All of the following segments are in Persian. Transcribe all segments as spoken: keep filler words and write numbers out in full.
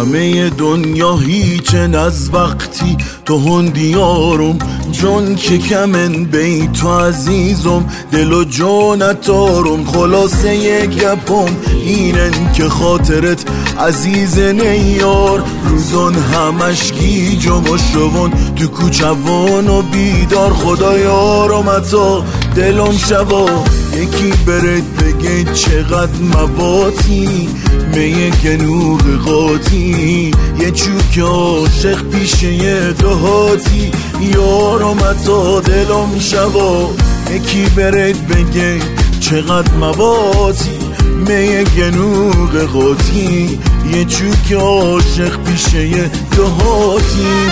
همه دنیا هیچن از وقتی تو هندیارم، جون که کمن بی تو عزیزم، دل و جونتارم. خلاصه یک گپم اینن که خاطرت عزیز نیار، روزان همش گیجم و شون تو کوچوان و بیدار. خدا یارم اتا دلم شبا یکی برد بگه چقدر مواتی، میه گنوغ قاطی یه چوک عاشق پیشه یه دهاتی. یارم اتا دلم شبا یکی برد بگه چقدر مواتی، میه گنوغ قاطی یه چوک عاشق پیشه یه دهاتی.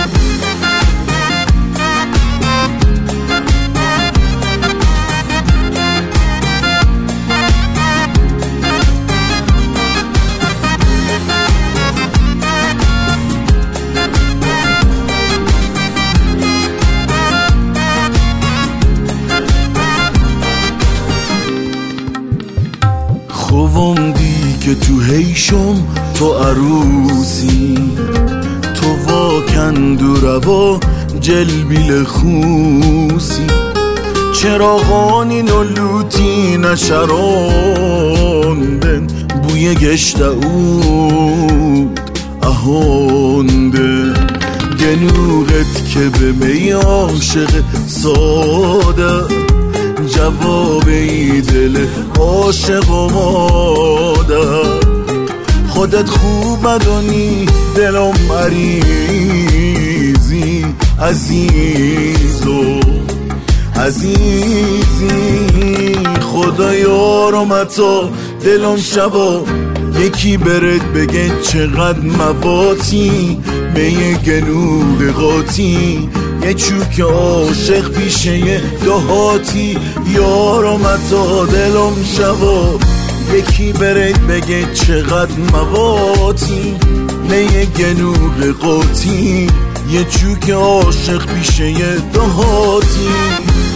خوام دی که تو هیشم تو عروسی، تو واکند و روا جلبیل خوسی. چراغانی نلوتی نشراندن بوی گشت اود اهونده. گنوغت که به می عاشق ساده، جواب ای دل عاشق و مادر. خودت خوب ندانی دلم مریضی، عزیزو عزیزی. خدا یارم اتا دلم شبا یکی برد بگه چقدر مواتی، میه گنوغ قاطی یه چوک عاشق پیشه یه دهاتی. یارم اتا دلم شبا یکی برد بگه چقدر مواتی، میه گنوغ قاطی یه چوک عاشق پیشه یه دهاتی.